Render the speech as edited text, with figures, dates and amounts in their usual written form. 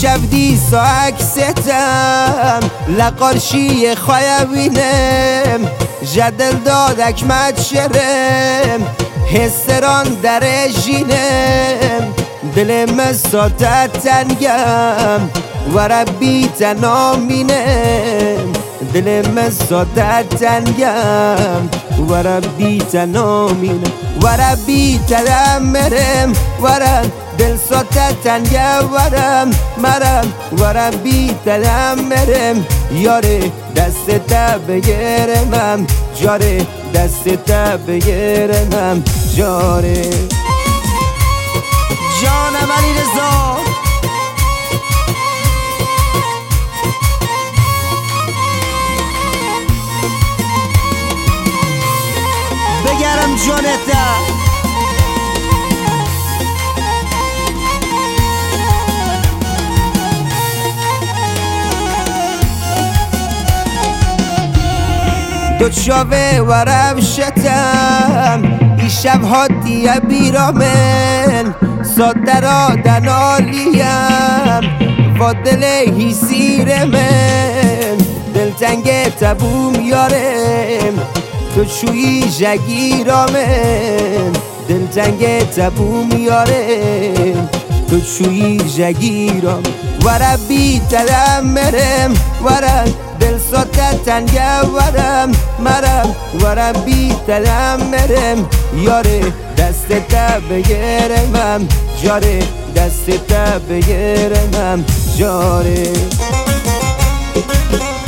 دیشب دیسا عکستم لقارشی خواهبینم جدل دادک مدشرم حسران در جینم دل مساته تنگم و ربی تنامینم دل مساته تنگم و ربی تنامینم و ربی تدمرم ورم دل ساته تنگم ورم مرم و ربی تدمرم یاره دست بگیرمم جاره دست بگیرمم جاره جانم علی رضا بگرم جانتا دو چاوه و روشتم ای شب هاتیه بیرامن سادرا دنالیم و دل هیسیر من دل تنگ تبوم یارم تو چوی جگیرامن دل تنگ تبوم یارم تو چوی جگیرام و ربی تدمرم ورم دل ساته تنگه ورم مرم و ربی تدمرم یاره دست بگیرمم جاره دست بگیرمم جاره